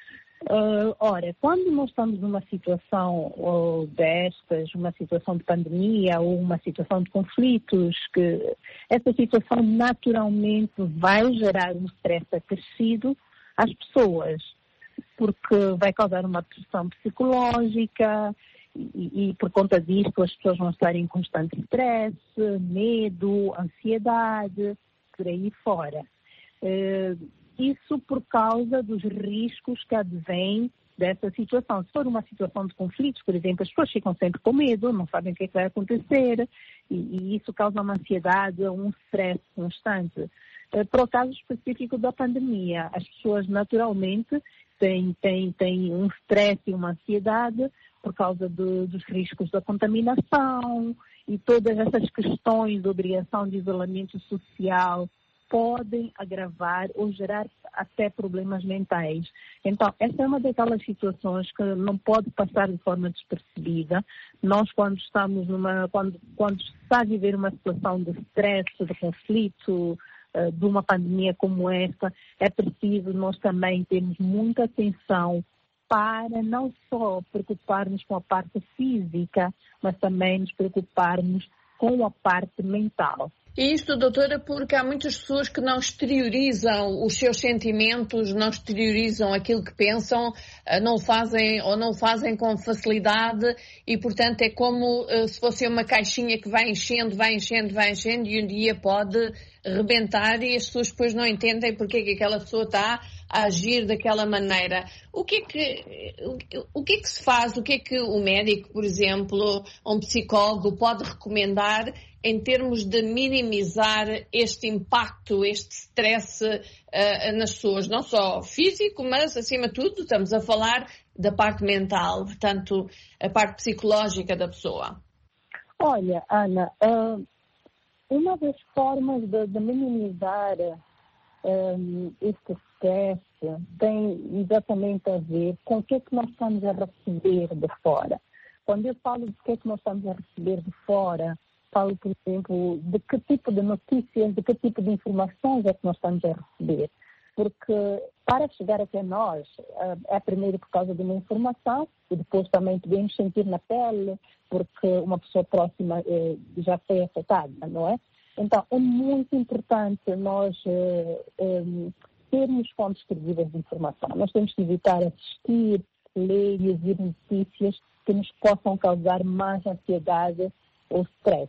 Ora, quando nós estamos numa situação destas, uma situação de pandemia ou uma situação de conflitos, que essa situação naturalmente vai gerar um stress acrescido às pessoas, porque vai causar uma pressão psicológica e por conta disso as pessoas vão estar em constante stress, medo, ansiedade, por aí fora. Isso por causa dos riscos que advêm dessa situação. Se for uma situação de conflitos, por exemplo, as pessoas ficam sempre com medo, não sabem o que é que vai acontecer e isso causa uma ansiedade, um stress constante. Para o caso específico da pandemia, as pessoas naturalmente têm um stress e uma ansiedade por causa dos riscos da contaminação e todas essas questões de obrigação de isolamento social podem agravar ou gerar até problemas mentais. Então, essa é uma daquelas situações que não pode passar de forma despercebida. Nós, quando estamos quando se está a viver uma situação de stress, de conflito, de uma pandemia como esta, é preciso nós também termos muita atenção para não só preocupar-nos com a parte física, mas também nos preocuparmos com a parte mental. E isto, doutora, porque há muitas pessoas que não exteriorizam os seus sentimentos, não exteriorizam aquilo que pensam, não o fazem com facilidade e, portanto, é como se fosse uma caixinha que vai enchendo e um dia pode rebentar e as pessoas depois não entendem porque é que aquela pessoa está a agir daquela maneira. O que é que se faz, o que é que o médico, por exemplo, um psicólogo pode recomendar em termos de minimizar este impacto, este stress nas pessoas, não só físico, mas acima de tudo estamos a falar da parte mental, portanto a parte psicológica da pessoa? Olha, Ana, uma das formas de minimizar este stress tem exatamente a ver com o que é que nós estamos a receber de fora. Quando eu falo de que é que nós estamos a receber de fora, falo, por exemplo, de que tipo de notícias, de que tipo de informações é que nós estamos a receber. Porque para chegar até nós, é primeiro por causa de uma informação e depois também podemos sentir na pele porque uma pessoa próxima já foi afetada, não é? Então, é muito importante nós termos fontes credíveis de informação. Nós temos que evitar assistir, ler e ouvir notícias que nos possam causar mais ansiedade ou stress.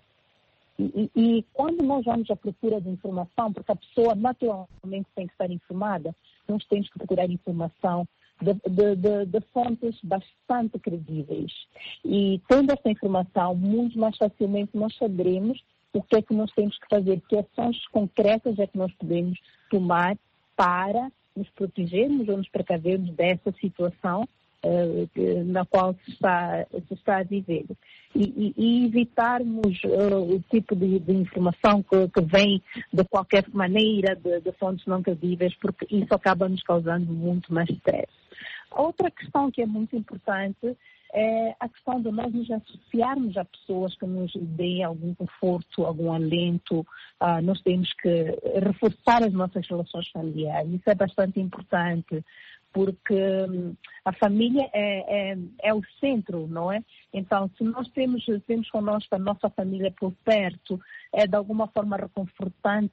E quando nós vamos à procura de informação, porque a pessoa naturalmente tem que estar informada, nós temos que procurar informação de fontes bastante credíveis. E tendo essa informação, muito mais facilmente nós saberemos o que é que nós temos que fazer, que ações concretas é que nós podemos tomar para nos protegermos ou nos precavermos dessa situação na qual se está a viver. e evitarmos o tipo de informação que vem de qualquer maneira de fontes não credíveis, porque isso acaba nos causando muito mais stress. Outra questão que é muito importante é a questão de nós nos associarmos a pessoas que nos deem algum conforto, algum alento. Nós temos que reforçar as nossas relações familiares. Isso é bastante importante, porque a família é o centro, não é? Então, se nós temos connosco a nossa família por perto, é de alguma forma reconfortante.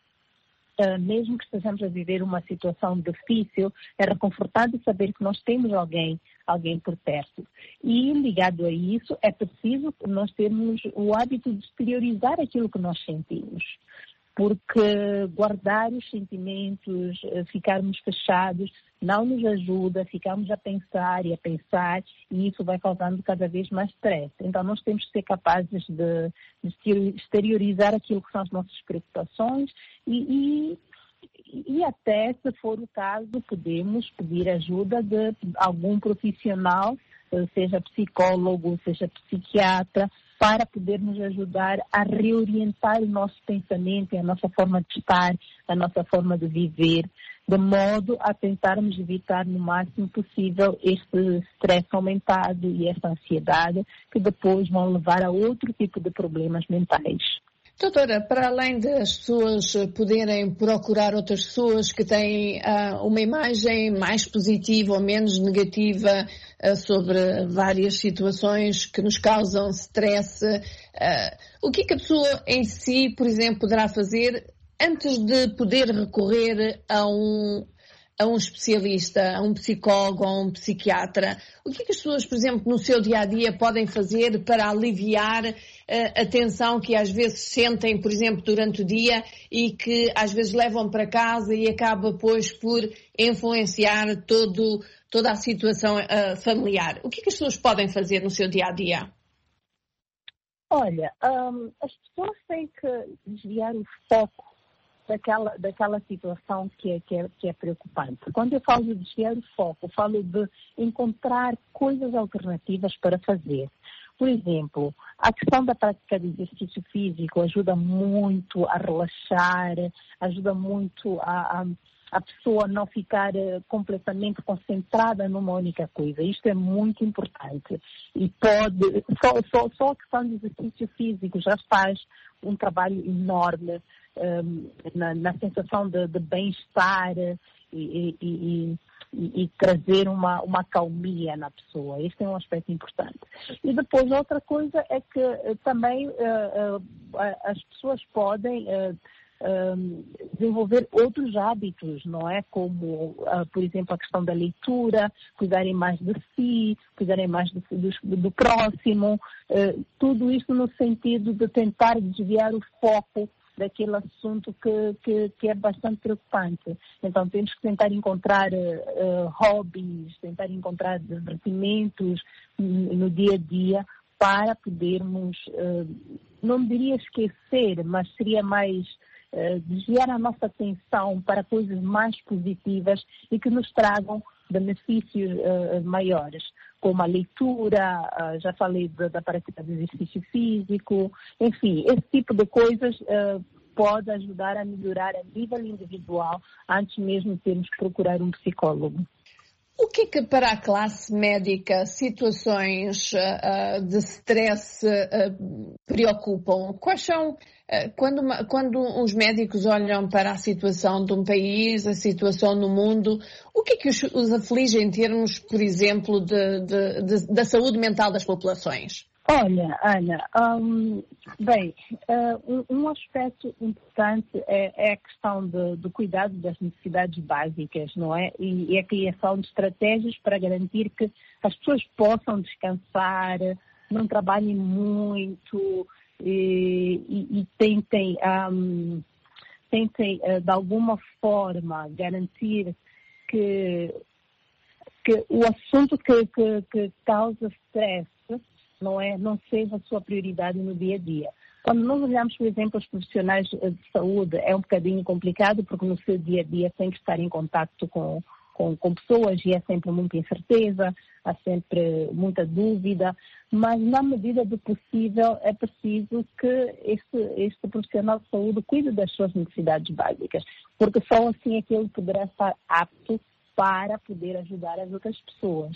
Mesmo que estejamos a viver uma situação difícil, é reconfortante saber que nós temos alguém por perto. E ligado a isso, é preciso nós termos o hábito de exteriorizar aquilo que nós sentimos. Porque guardar os sentimentos, ficarmos fechados, não nos ajuda, ficamos a pensar, e isso vai causando cada vez mais stress. Então, nós temos que ser capazes de exteriorizar aquilo que são as nossas preocupações e até, se for o caso, podemos pedir ajuda de algum profissional, seja psicólogo, seja psiquiatra, para poder nos ajudar a reorientar o nosso pensamento, a nossa forma de estar, a nossa forma de viver, de modo a tentarmos evitar no máximo possível este stress aumentado e esta ansiedade, que depois vão levar a outro tipo de problemas mentais. Doutora, para além das pessoas poderem procurar outras pessoas que têm uma imagem mais positiva ou menos negativa sobre várias situações que nos causam stress, o que é que a pessoa em si, por exemplo, poderá fazer antes de poder recorrer a um especialista, a um psicólogo, a um psiquiatra? O que é que as pessoas, por exemplo, no seu dia-a-dia podem fazer para aliviar a tensão que às vezes sentem, por exemplo, durante o dia e que às vezes levam para casa e acaba, pois, por influenciar toda a situação familiar? O que é que as pessoas podem fazer no seu dia-a-dia? Olha, as pessoas têm que desviar o foco daquela situação que é preocupante. Quando eu falo de desviar o foco, eu falo de encontrar coisas alternativas para fazer. Por exemplo, a questão da prática de exercício físico ajuda muito a relaxar, ajuda muito a pessoa não ficar completamente concentrada numa única coisa. Isto é muito importante. E só a questão do exercício físico já faz um trabalho enorme na sensação de bem-estar e trazer uma calmia na pessoa. Este é um aspecto importante. E depois outra coisa é que também as pessoas podem desenvolver outros hábitos, não é? Como, por exemplo, a questão da leitura, cuidarem mais de si, cuidarem mais do próximo, tudo isso no sentido de tentar desviar o foco daquele assunto que é bastante preocupante. Então temos que tentar encontrar hobbies, tentar encontrar divertimentos no dia a dia para podermos, não diria esquecer, mas seria mais desviar a nossa atenção para coisas mais positivas e que nos tragam benefícios maiores, como a leitura, já falei da prática de exercício físico, enfim, esse tipo de coisas pode ajudar a melhorar a nível individual antes mesmo de termos que procurar um psicólogo. O que é que para a classe médica situações de stress preocupam? Quais são, quando os médicos olham para a situação de um país, a situação no mundo, o que é que os aflige em termos, por exemplo, da saúde mental das populações? Olha, Ana, um aspecto importante é a questão do cuidado das necessidades básicas, não é? E a criação de estratégias para garantir que as pessoas possam descansar, não trabalhem muito e tentem de alguma forma garantir que o assunto que causa stress não seja a sua prioridade no dia a dia. Quando nós olhamos, por exemplo, os profissionais de saúde, é um bocadinho complicado porque no seu dia a dia tem que estar em contato com com pessoas e é sempre muita incerteza, há sempre muita dúvida, mas na medida do possível é preciso que este profissional de saúde cuide das suas necessidades básicas, porque só assim é que ele poderá estar apto para poder ajudar as outras pessoas.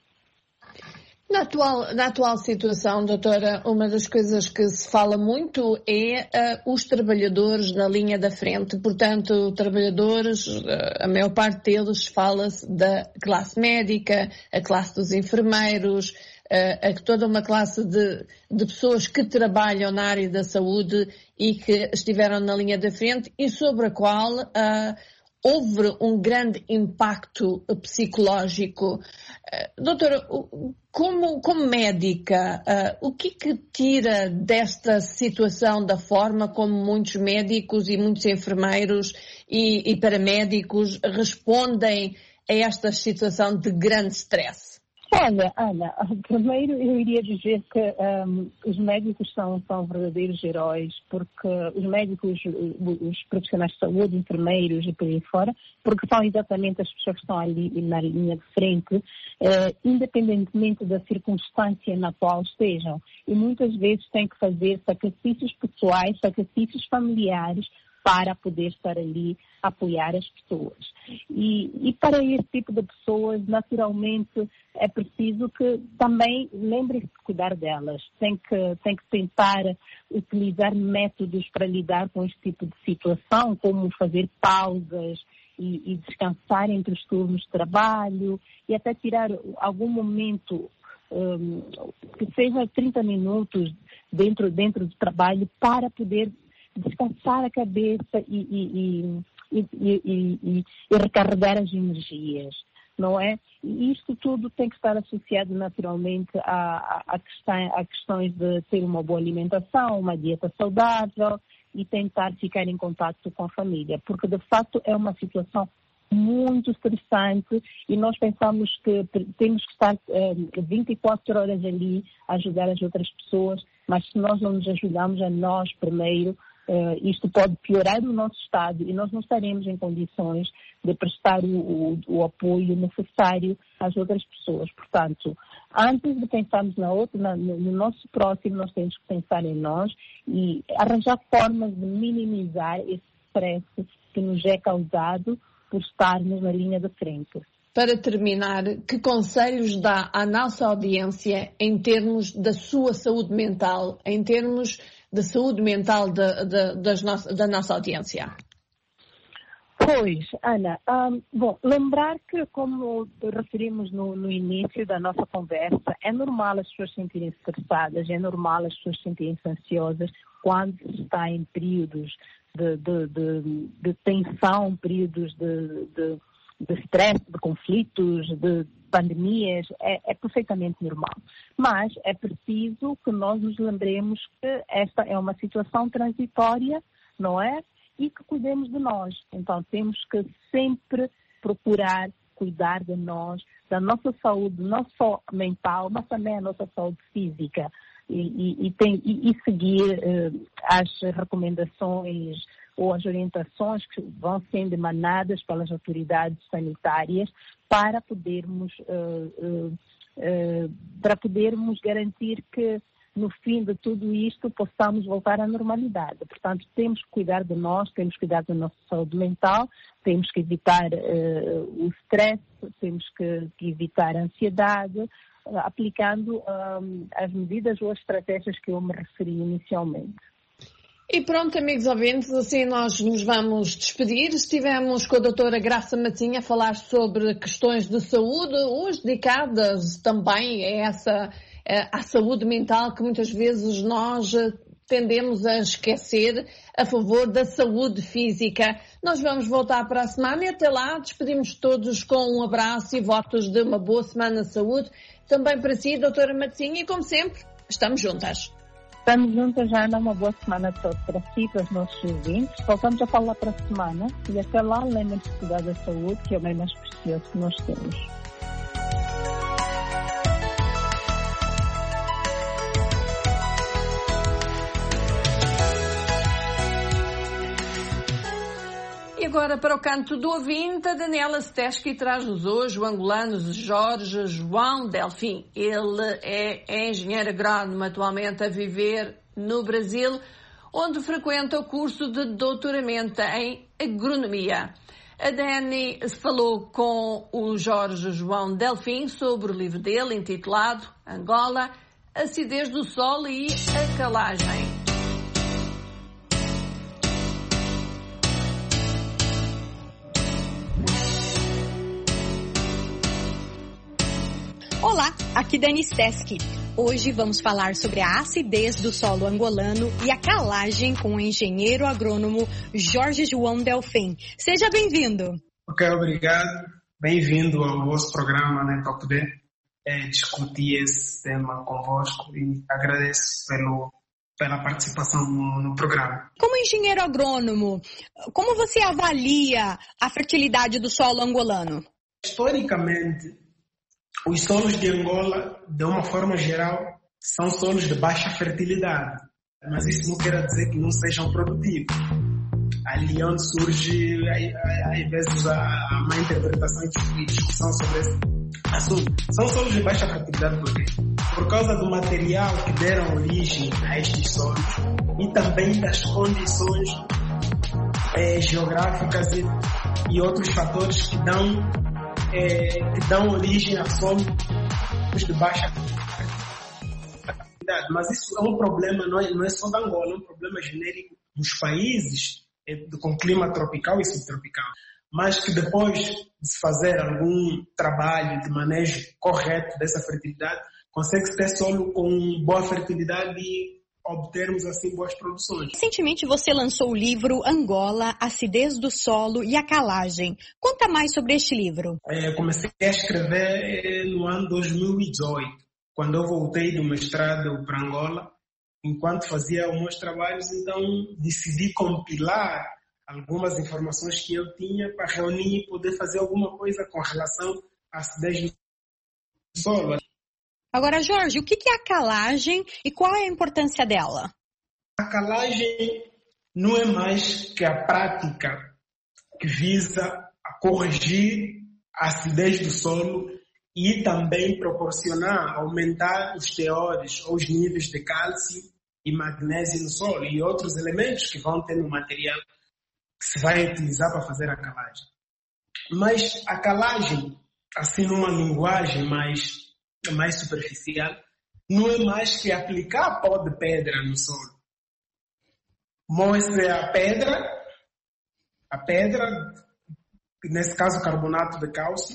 Na atual situação, doutora, uma das coisas que se fala muito é os trabalhadores na linha da frente. Portanto, trabalhadores, a maior parte deles fala-se da classe médica, a classe dos enfermeiros, toda uma classe de pessoas que trabalham na área da saúde e que estiveram na linha da frente e sobre a qual houve um grande impacto psicológico. Doutora, como médica, o que tira desta situação da forma como muitos médicos e muitos enfermeiros e paramédicos respondem a esta situação de grande stress? Olha, Ana, primeiro eu iria dizer que os médicos são verdadeiros heróis, porque os médicos, os profissionais de saúde, enfermeiros e por aí fora, porque são exatamente as pessoas que estão ali na linha de frente, independentemente da circunstância na qual estejam. E muitas vezes têm que fazer sacrifícios pessoais, sacrifícios familiares, para poder estar ali a apoiar as pessoas. E para esse tipo de pessoas, naturalmente, é preciso que também lembrem-se de cuidar delas. Tem que tentar utilizar métodos para lidar com este tipo de situação, como fazer pausas e descansar entre os turnos de trabalho e até tirar algum momento, que seja 30 minutos dentro do trabalho para poder descansar a cabeça e recarregar as energias, não é? E isto tudo tem que estar associado naturalmente a questões de ter uma boa alimentação, uma dieta saudável e tentar ficar em contato com a família, porque de facto é uma situação muito estressante e nós pensamos que temos que estar 24 horas ali a ajudar as outras pessoas, mas se nós não nos ajudamos a nós primeiro, isto pode piorar o nosso estado e nós não estaremos em condições de prestar o apoio necessário às outras pessoas. Portanto, antes de pensarmos no nosso próximo, nós temos que pensar em nós e arranjar formas de minimizar esse stress que nos é causado por estarmos na linha de frente. Para terminar, que conselhos dá à nossa audiência em termos da sua saúde mental, em termos da saúde mental da nossa audiência? Pois, Ana, lembrar que, como referimos no início da nossa conversa, é normal as pessoas se sentirem estressadas, é normal as pessoas se sentirem ansiosas quando se está em períodos de tensão, períodos de stress, de conflitos, de pandemias, é perfeitamente normal. Mas é preciso que nós nos lembremos que esta é uma situação transitória, não é? E que cuidemos de nós. Então temos que sempre procurar cuidar de nós, da nossa saúde, não só mental, mas também a nossa saúde física. E seguir as recomendações ou as orientações que vão sendo emanadas pelas autoridades sanitárias para podermos garantir que no fim de tudo isto possamos voltar à normalidade. Portanto, temos que cuidar de nós, temos que cuidar da nossa saúde mental, temos que evitar o stress, temos que evitar a ansiedade, aplicando as medidas ou as estratégias que eu me referi inicialmente. E pronto, amigos ouvintes, assim nós nos vamos despedir. Estivemos com a doutora Graça Matinha a falar sobre questões de saúde, hoje dedicadas também à saúde mental, que muitas vezes nós tendemos a esquecer a favor da saúde física. Nós vamos voltar para a semana e até lá despedimos todos com um abraço e votos de uma boa semana de saúde. Também para si, doutora Matinha, e como sempre, estamos juntas. Estamos juntas, Ana, uma boa semana toda para si, para os nossos ouvintes. Voltamos a falar para a semana e até lá lembrem-se de cuidar da saúde, que é o bem mais precioso que nós temos. E agora agora para o canto do ouvinte. A Daniela Steschi traz-nos hoje o angolano Jorge João Delfim. Ele é engenheiro agrónomo, atualmente a viver no Brasil, onde frequenta o curso de doutoramento em agronomia. A Dani falou com o Jorge João Delfim sobre o livro dele, intitulado Angola, Acidez do Solo e a Calagem. Olá, aqui Dani Steschi. Hoje vamos falar sobre a acidez do solo angolano e a calagem com o engenheiro agrônomo Jorge João Delfim. Seja bem-vindo. Ok, obrigado. Bem-vindo ao vosso programa, né, para poder discutir esse tema convosco e agradeço pela participação no programa. Como engenheiro agrônomo, como você avalia a fertilidade do solo angolano? Historicamente, os solos de Angola, de uma forma geral, são solos de baixa fertilidade, mas isso não quer dizer que não sejam produtivos. Ali onde surge, às vezes, a má interpretação e discussão sobre esse assunto. São solos de baixa fertilidade por quê? Por causa do material que deram origem a estes solos e também das condições geográficas e outros fatores que dão origem a solos de baixa fertilidade. Mas isso é um problema, não é só da Angola, é um problema genérico dos países com clima tropical e subtropical. Mas que depois de se fazer algum trabalho de manejo correto dessa fertilidade, consegue-se ter solo com boa fertilidade e obtermos assim boas produções. Recentemente você lançou o livro Angola, Acidez do Solo e a Calagem. Conta mais sobre este livro. Comecei a escrever no ano 2018, quando eu voltei do mestrado para Angola. Enquanto fazia os meus trabalhos, então decidi compilar algumas informações que eu tinha para reunir e poder fazer alguma coisa com relação à acidez do solo. Agora, Jorge, o que é a calagem e qual é a importância dela? A calagem não é mais que a prática que visa a corrigir a acidez do solo e também proporcionar, aumentar os teores ou os níveis de cálcio e magnésio no solo e outros elementos que vão ter no material que se vai utilizar para fazer a calagem. Mas a calagem, assim numa linguagem mais superficial, não é mais que aplicar pó de pedra no solo. Moe-se a pedra, nesse caso carbonato de cálcio,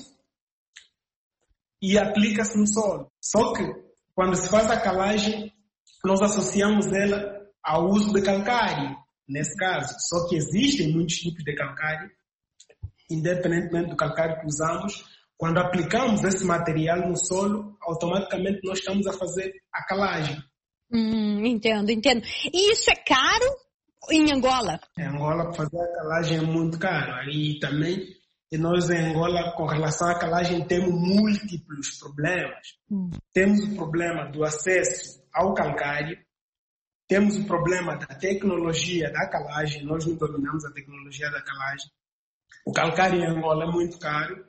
e aplica-se no solo. Só que, quando se faz a calagem, nós associamos ela ao uso de calcário, nesse caso. Só que existem muitos tipos de calcário, independentemente do calcário que usamos. Quando aplicamos esse material no solo, automaticamente nós estamos a fazer a calagem. Entendo. E isso é caro em Angola? Em Angola, fazer a calagem é muito caro. E também, nós em Angola, com relação à calagem, temos múltiplos problemas. Temos o problema do acesso ao calcário, temos o problema da tecnologia da calagem, nós não dominamos a tecnologia da calagem. O calcário em Angola é muito caro.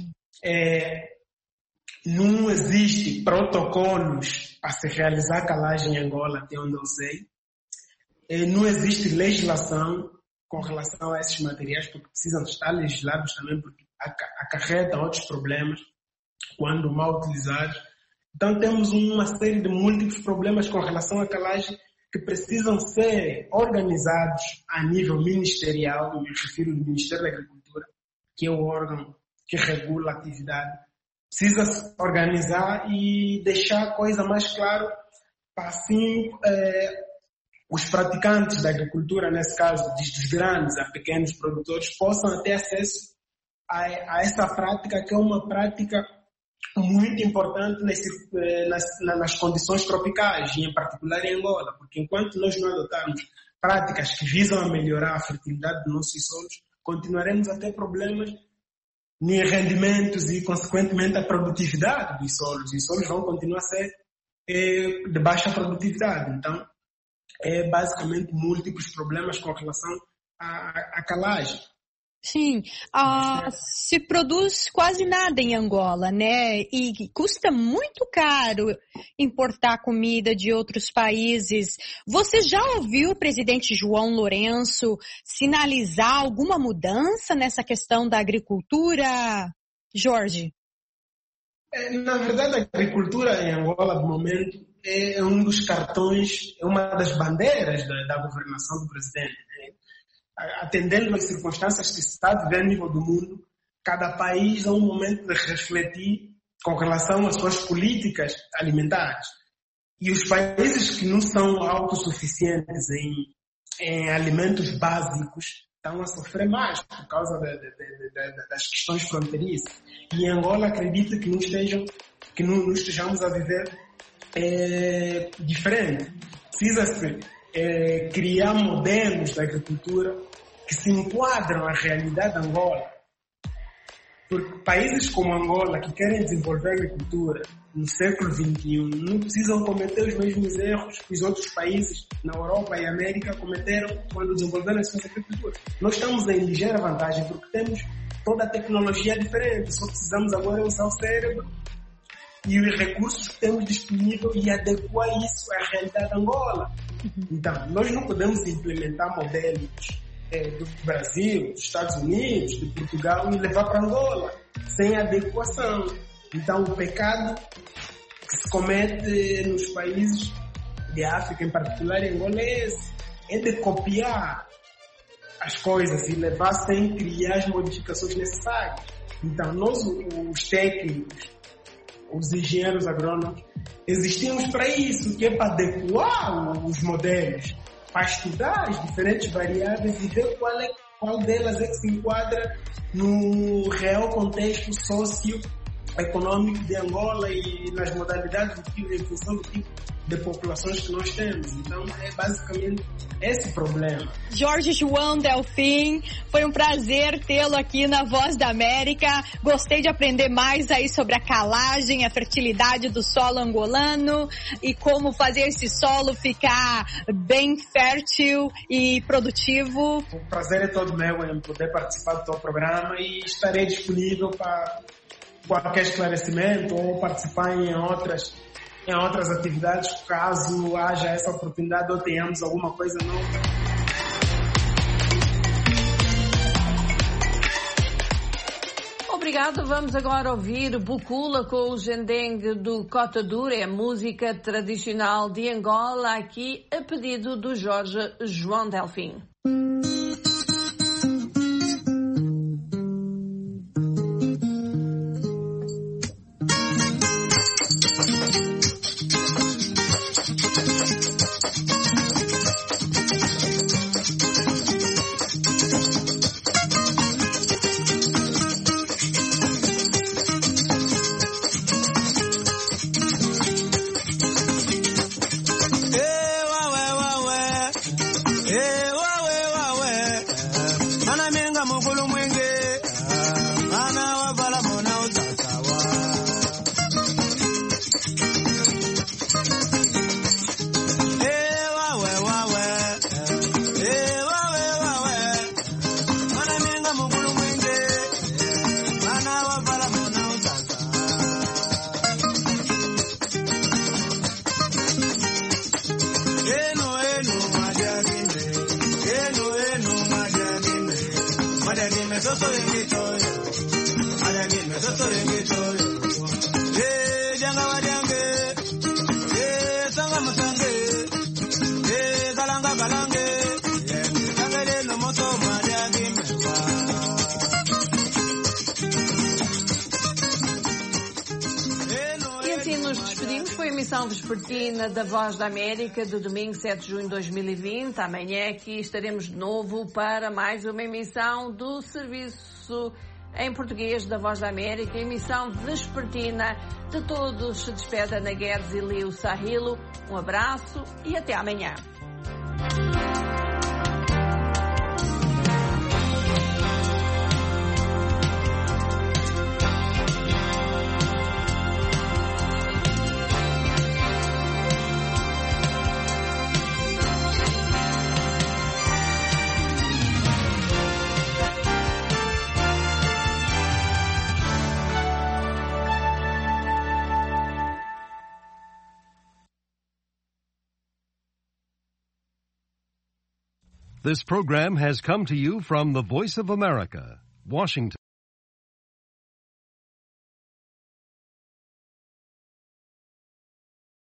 Não existe protocolos para se realizar calagem em Angola, até onde eu sei. Não existe legislação com relação a esses materiais, porque precisam estar legislados também, porque acarretam outros problemas quando mal utilizados. Então temos uma série de múltiplos problemas com relação à calagem que precisam ser organizados a nível ministerial. Eu me refiro ao Ministério da Agricultura, que é o órgão que regula a atividade. Precisa se organizar e deixar a coisa mais clara para assim os praticantes da agricultura, nesse caso, dos grandes a pequenos produtores, possam ter acesso a essa prática, que é uma prática muito importante nas condições tropicais, e em particular em Angola, porque enquanto nós não adotarmos práticas que visam a melhorar a fertilidade dos nossos solos, continuaremos a ter problemas em rendimentos e, consequentemente, a produtividade dos solos. E os solos vão continuar a ser de baixa produtividade. Então, basicamente múltiplos problemas com relação à calagem. Sim, se produz quase nada em Angola, né? E custa muito caro importar comida de outros países. Você já ouviu o presidente João Lourenço sinalizar alguma mudança nessa questão da agricultura, Jorge? Na verdade, a agricultura em Angola, no momento, é um dos cartões, é uma das bandeiras da governação do presidente. Atendendo às circunstâncias que se está a viver a nível do mundo, cada país há um momento de refletir com relação às suas políticas alimentares. E os países que não são autossuficientes em alimentos básicos estão a sofrer mais por causa das questões fronteiriças. E em Angola acredito que não estejamos a viver diferente. Precisa-se criar modelos de agricultura que se enquadram à realidade de Angola. Porque países como Angola, que querem desenvolver a agricultura no século XXI, não precisam cometer os mesmos erros que os outros países na Europa e América cometeram quando desenvolveram a sua agricultura. Nós estamos em ligeira vantagem porque temos toda a tecnologia diferente, só precisamos agora usar o cérebro e os recursos que temos disponíveis e adequar isso à realidade de Angola. Então, nós não podemos implementar modelos do Brasil, dos Estados Unidos, de Portugal e levar para Angola, sem adequação. Então, o pecado que se comete nos países de África, em particular em Angola, é esse. É de copiar as coisas e levar sem criar as modificações necessárias. Então, nós, os técnicos, os engenheiros agrônomos, existimos para isso, que é para adequar os modelos, para estudar as diferentes variáveis e ver qual delas é que se enquadra no real contexto socioeconômico de Angola e nas modalidades em função do tipo de populações que nós temos. Então, é basicamente esse problema. Jorge João Delfim, foi um prazer tê-lo aqui na Voz da América. Gostei de aprender mais aí sobre a calagem, a fertilidade do solo angolano e como fazer esse solo ficar bem fértil e produtivo. O prazer é todo meu em poder participar do teu programa e estarei disponível para qualquer esclarecimento ou participar em outras atividades, caso haja essa oportunidade ou tenhamos alguma coisa nova. Obrigado. Vamos agora ouvir Bucula com o Gendeng do Cota Dura, é a música tradicional de Angola, aqui a pedido do Jorge João Delfim. Vespertina da Voz da América, do domingo 7 de junho de 2020. Amanhã aqui estaremos de novo para mais uma emissão do Serviço em Português da Voz da América, emissão vespertina. De todos se despede Ana Guedes e Leo Sahilo. Um abraço e até amanhã. This program has come to you from the Voice of America, Washington.